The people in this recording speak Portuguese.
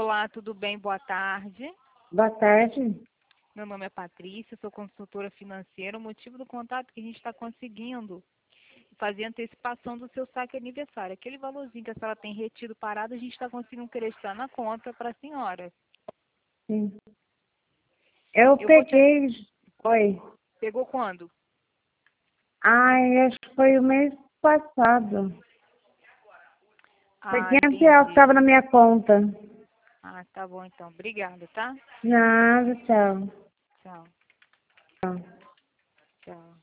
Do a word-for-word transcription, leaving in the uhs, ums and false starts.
Olá, tudo bem? Boa tarde. Boa tarde. Meu nome é Patrícia, sou consultora financeira. O motivo do contato é que a gente está conseguindo fazer antecipação do seu saque aniversário. Aquele valorzinho que a senhora tem retido parado, a gente está conseguindo acrescentar na conta para a senhora. Sim. Eu, Eu vou te... peguei. Oi. Pegou quando? Ai, acho que foi o mês passado. Foi Ah, quinhentos reais que entendi. estava na minha conta. Ah, tá bom então. Obrigada, tá? Nada, tchau. Tchau. Tchau. Tchau.